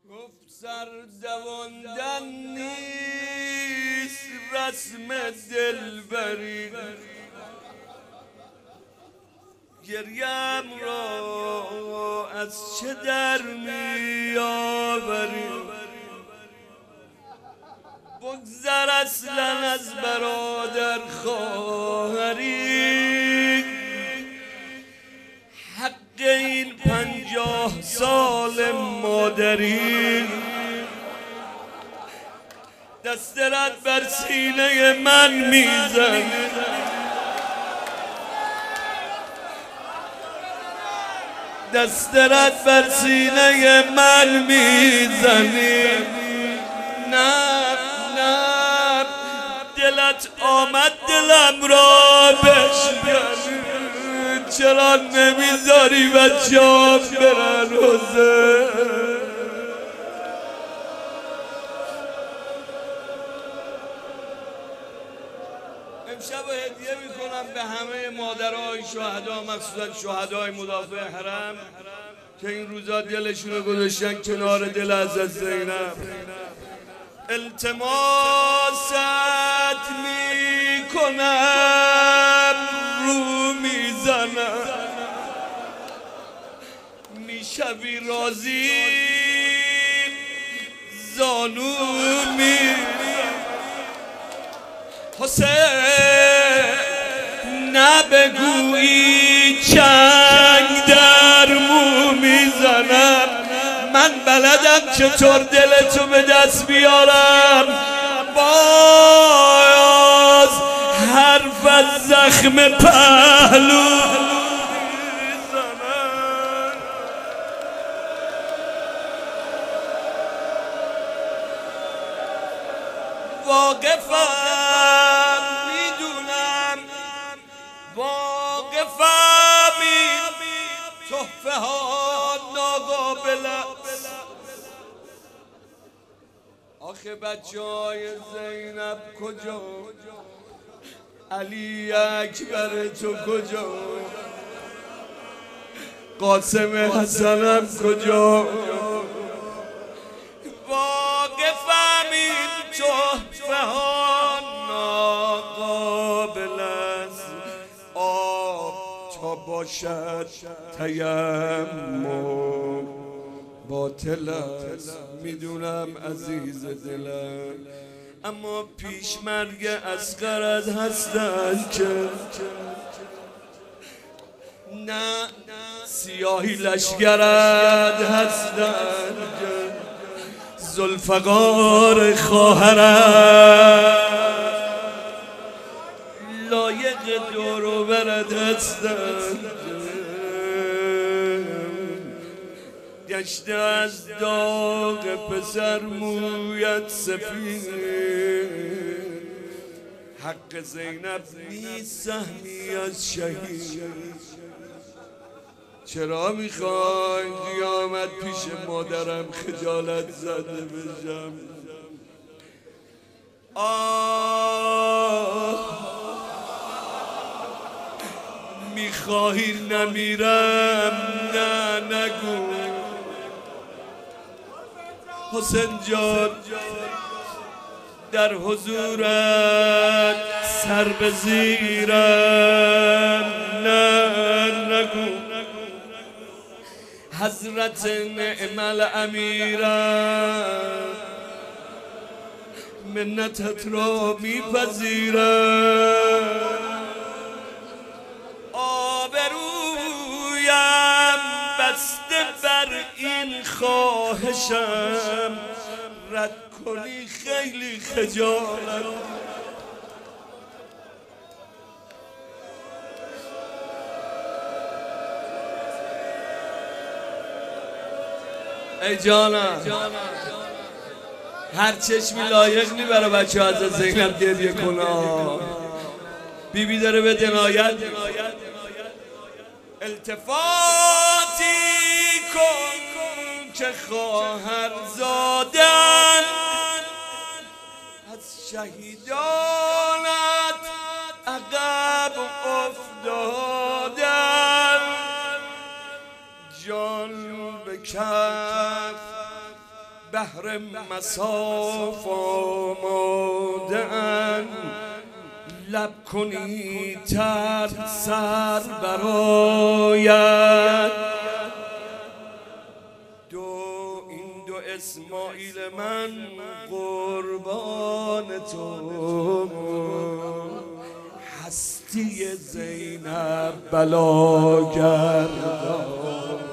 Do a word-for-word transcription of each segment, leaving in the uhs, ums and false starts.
گفت سر دواندن نیست رسم دلبری، گریم را از چه در می آوری؟ بگذر اصلا از برادر خواهری، حق این پنجاه سال مادری. دست رد بر سینه من میزن، دست رد بر سینه من میزنی. نه نه دلت آمد دلم را بشکنی، چرا نمیذاری بچه‌ام برن حسین؟ امشب هدیه میکنم به همه مادرای شهدا، مخصوصا شهدای مدافع حرم که این روزا دلشون رو گذاشتن کنار دل حضرت زینب. التماست میکنم رو میزنم، میشوی راضی زانو میزنم. حسین نبگویی چنگ در مو میزنم، من بلدم چطور دلتو به دست بیارم. باز حرف از زخم پهلو میزنم. واقفم میدونم، واقفم این تحفه ها ناقابل است. آخه بچه های زینب کجا؟ علی اکبر تو کجا؟ قاسم حسنم کجا؟ واقفم این تحفه ها ناقابل است. آب تا باشد تیمم باطل است، میدونم عزیز دلم، اما پیشمرگ اصغرت هستن که نه سیاهی لشگرت هستن که ذوالفقار خواهرت لایق دور و برت هستن. گشته از داغ پسر مویت سفید، حق زینب نیست سهمی از شهید. چرا میخوای قیامت پیش مادرم خجالت زده بشم؟ آه میخواهی نمیرم؟ نه نگو حسین جان، در حضورت سر بزیرم. نه نگو حضرت نعم الامیرم، منتت را میپذیرم. آبرویم بسته بر این خواهشم، رد کنی خیلی خجالت. ای جانم، هر چشمی لایق نی برای بچه از زینب گریه کنه. بی بی داره به دنایت. التفاتی کن که خواهر زادن از شهیدانت عقب افتادن. جان به کف بهر مصاف آماده‌اند لب کنی تر سر برآید دو این دو اسماعیل من قربان تو هستی زینب بلاگردان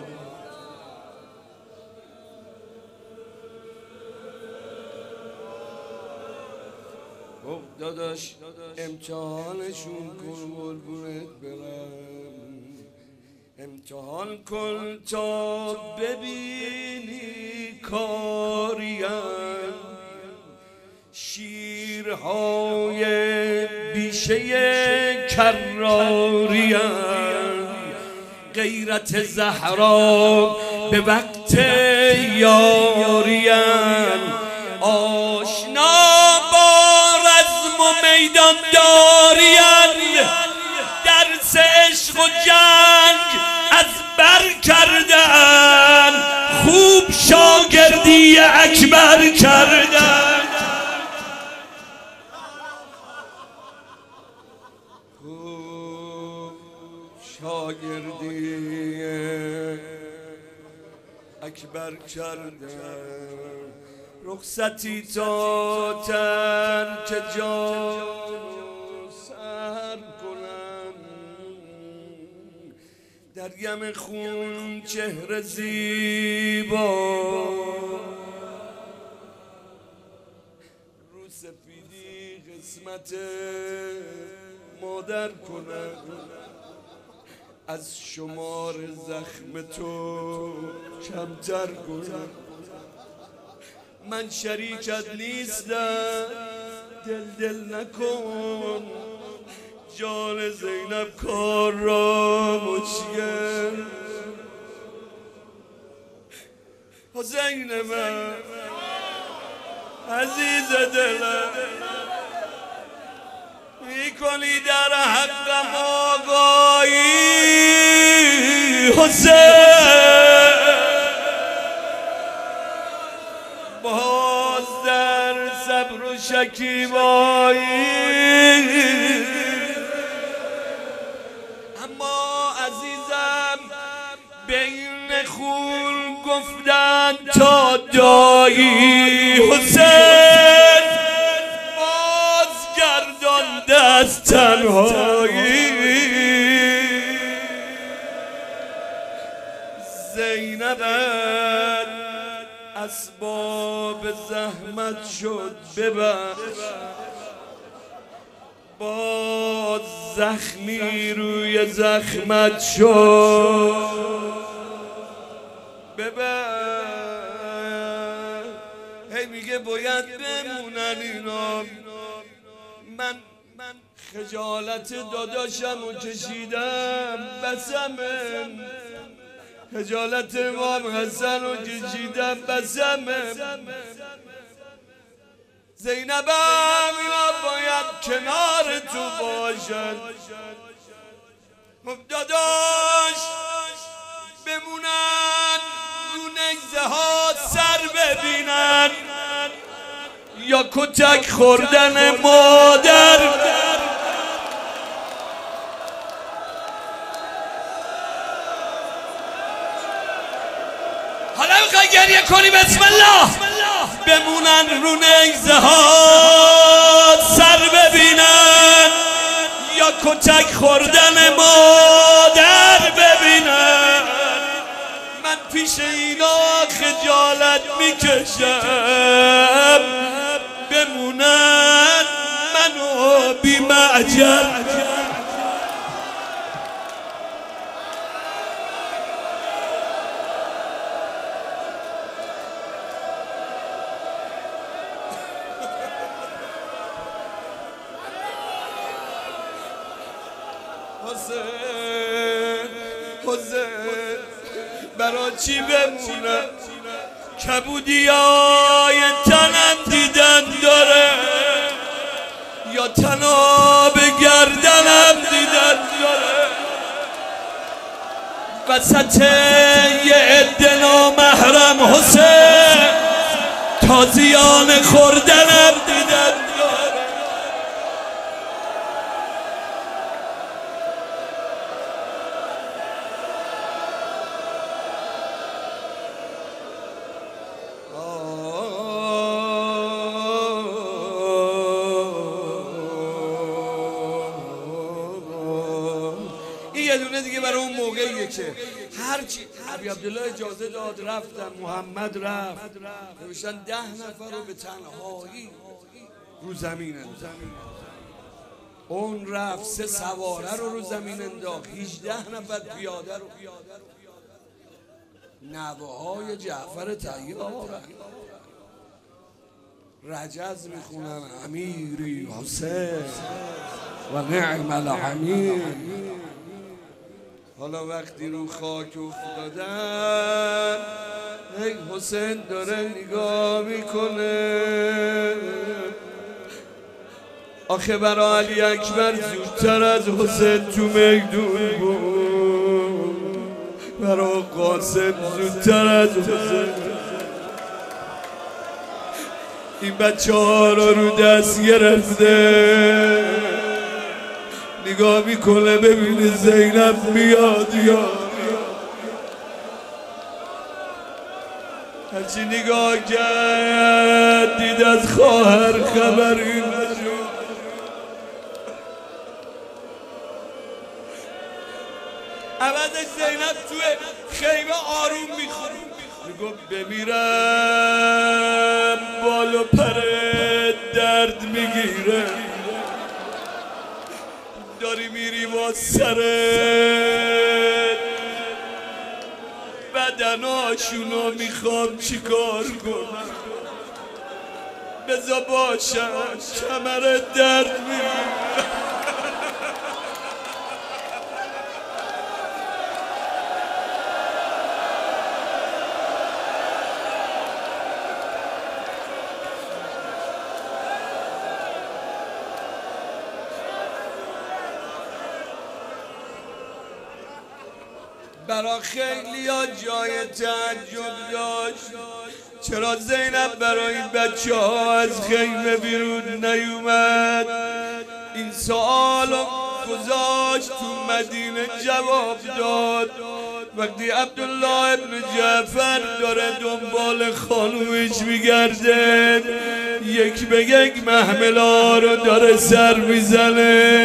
داداش امتحانشون کن قربونت برم امتحان کن تا ببینی کاریم شیرهای بیشه کراریم غیرت زهرا به وقت یاریم آشنا میدان داریم درس عشق و جنگ از بر کردن خوب شاگردی اکبر کردن خوب شاگردی اکبر کردن رخصتی تا ترک جان سر کنم در یم خون چهره زیبا رو سفیدی قسمت مادر کنم از شمار زخم تو کمتر کنم من شریکت نیستم دل دل نکن جان زینب کار را مچگل حسین من عزیز دلم میکنی در حقم آگاهی حسین باز در صبر و شکیبایی اما عزیزم بین خون گفتن تا دایی حسین باز گردان دست تنهایی زینبت اسباب زحمت شد ببخش باز زخمی روی زخمت شد ببخش هی میگه باید بمونن اینا من خجالت داداشم و کشیدم بسم خجالت امام حسن رو کشیدم بسم زینبم اینا باید کنار تو باشن داداش بمونن رو نیزه ها سر ببینن یا کتک خوردن مادر حالا میخوای گریه کنی بسم الله بمونن رو نیزه ها سر ببینن یا کتک خوردن مادر ببینن من پیش اینا خجالت میکشم بمونن منو بی معجل حسین حسین برا چی بمونم کبودی های تنم دیدن داره یا تناب گردنم دیدن داره وسط یه عده نامحرم حسین تازیان خوردنم دیدن یه دونه دیگه برای اون موقعیه که هرچی ابی عبدالله اجازه داد رفتن، محمد رفت، نوشتن ده نفر رو به تنهایی رو زمین انداخت. اون رفت سه سواره رو رو زمین انداخت، هجده نفر پیاده رو. نوه‌های جعفر طیار رجز میخونن امیری حسین و نعم الامیر. حالا وقتی رو خاک افتادن ای حسین داره نگاه میکنه، آخه برای علی اکبر زودتر از حسین تو میدون بود، برای قاسم زودتر از حسین. این بچه ها رو دست گرفته نگاه میکنه ببینه زینب میاد یا هرچی نگاه کرد دید از خواهر خبری نشد. عوضش زینب توی خیمه آروم میخوره، میگو بمیرم بالا پر درد میگیره، داری میری با سرت بدناشونو میخوام چیکار کنم، بذار باشم کمرت درد میگیره. برا خیلی ها جای تعجب داشت چرا زینب برای این بچه ها از خیمه بیرون نیومد. این سوال گذاشت تو مدینه جواب داد وقتی عبدالله ابن جعفر داره دنبال خانومش میگرده، یک به یک محملا رو داره سر میزنه.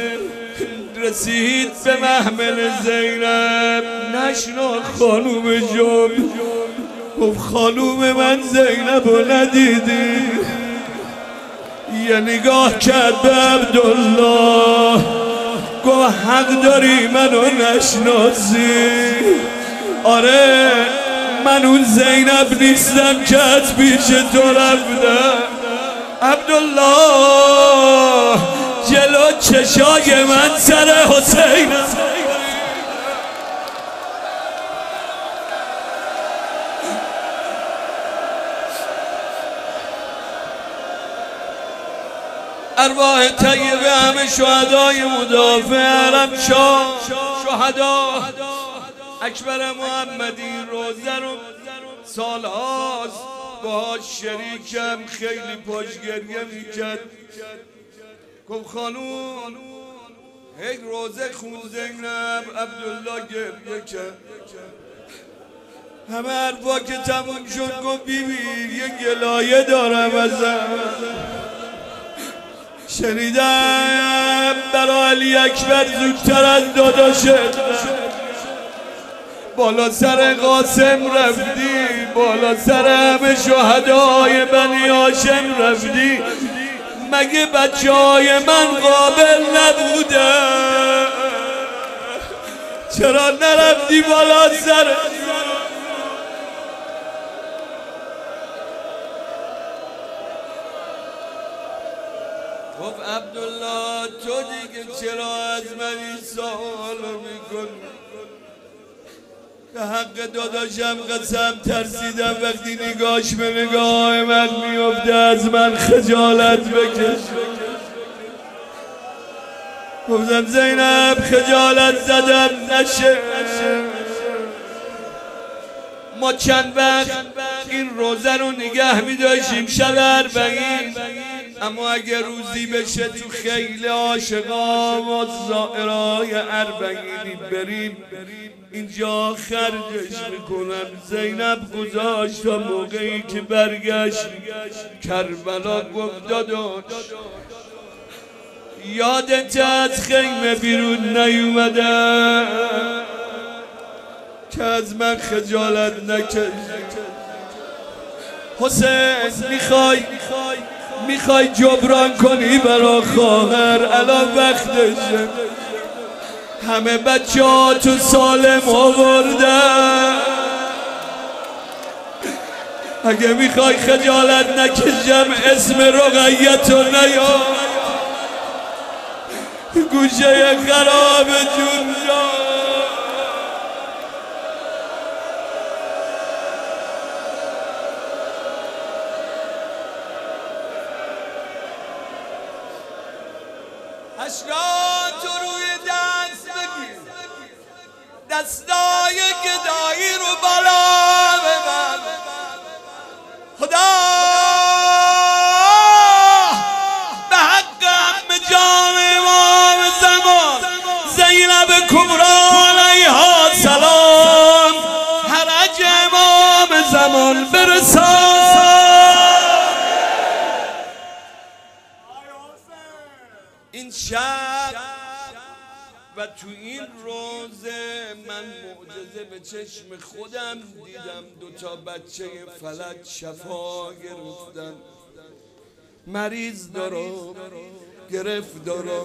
رسید به محمل زینب نشنا خانوم جون، گفت خانوم من زینب رو ندیدی؟ یه نگاه کرد به عبدالله گفت حق داری منو نشناسی. آره من اون زینب نیستم که از پیش تو رفتم. عبدالله جلو چشای من سر حسین ارواح طیبه همه شهدای مدافع حرم شاه شهدا اکبر محمدی روزه رو سالهاست باهاش شریکم، خیلی پاش گریه میکرد. گفت خانوم هی روزه خون زینب. عبدالله گریه کرد. همه حرفا که تموم شد گفت بیبی یه گلایه دارم ازم. شنیدم برای علی اکبر زودتر از داداشه بالا سر قاسم رفتی، بالا سر همه شهدای بنی هاشم رفتی، مگه بچه های من قابل نبوده؟ چرا نرفتی بالا سر؟ گفت عبدالله تو دیگه چرا از من این سوالو میکنی؟ به حق داداشم قسم ترسیدم وقتی نگاش به نگاه من میفته از من خجالت بکش. گفتم زینب خجالت زدم نشه، ما چند وقت این روزه رو نگه می داشتیم شب اربعین، اما اگر روزی بشه تو خیلی عاشقا و زائرای اربعینی بریم اینجا خرجش میکنن. زینب گذاشت تا موقعی که برگشت کربلا گفت داداش یادت از خیمه بیرون نیومده که از من خجالت نکشی؟ حسین میخوای میخوای جبران کنی برا خواهر؟ الان وقتشه، همه بچه ها تو سالم آوردن، اگه میخوای خجالت نکشم اسم رقیتو نیار گوشه خراب جون جا. اشکات روی دست بگیر، دستای گدایی رو بالا ببر. خدا به حق همه جان امام زمان زینب کبرا علیها سلام حرج امام زمان برسان. این شب و تو این روزه من معجزه به چشم خودم دیدم. دوتا بچه فلج شفا گرفتن، مریض دارم گرفت دارم،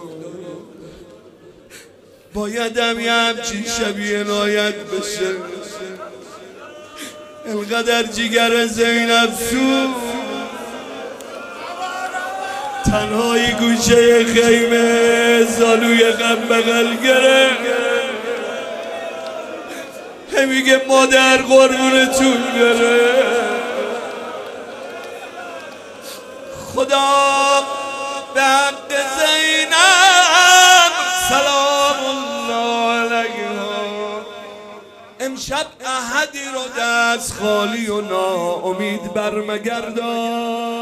بایدم یه همچین شبیه عنایت بشه. انقدر جگر زینب سو تنهایی گوشه خیمه زالوی غم بغل گرفت، میگه مادر قربونتون بره. خدا به حق زینب سلام الله علیها امشب احدی رو دست خالی و ناامید برمگردان.